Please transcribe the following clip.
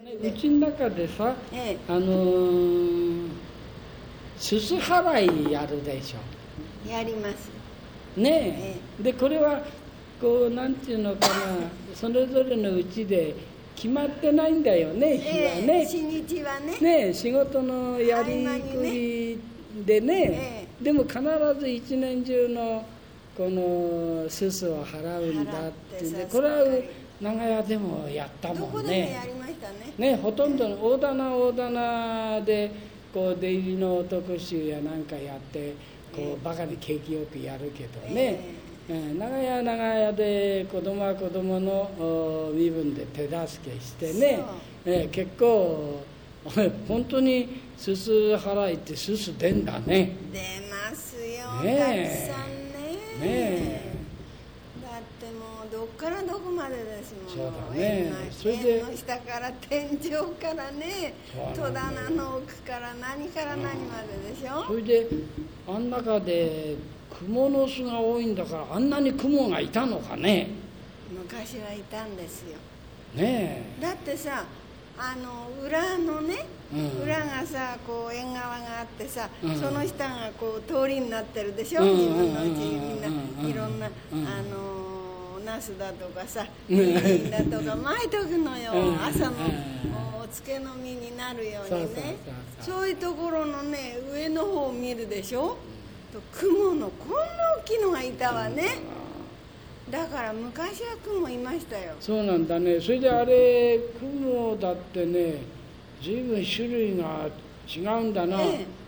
うちの中でさ、すす払いやるでしょ。 やりますねえ、でこれはこうなんていうのかな、それぞれのうちで決まってないんだよね、日はね。 日にちはね。 ねえ、仕事のやりくりでね、でも必ず一年中のこのすすを払うんだってんで、これは長屋でもやったもんね。 どこでもやりましたね。 ね、ほとんどの大棚でこう出入りの男衆やなんかやってこうバカに景気よくやるけどね、長屋で子供は子供の身分で手助けしてね、結構本当にすす払いってすす出んだね。 出ますよ、たくさんね。だってもうどっからどこまでですもん。 そうだね。それで縁の下から天井からね、戸棚の奥から何から何まででしょ。 それであん中で蜘蛛の巣が多いんだから、あんなに蜘蛛がいたのかね。 昔はいたんですよ。 ねえ。だってさ、裏のね、裏がさこう縁側があってさ、その下がこう通りになってるでしょ。自分のうちみんないろんなナスだとかさ、人参だとか巻いとくのよ。朝のお漬けの実になるようにね。そういうところのね、上の方を見るでしょ。雲のこんな大きいのがいたわね。だから昔は雲いましたよ。 そうなんだね。それであれ雲だってね、随分種類が違うんだな。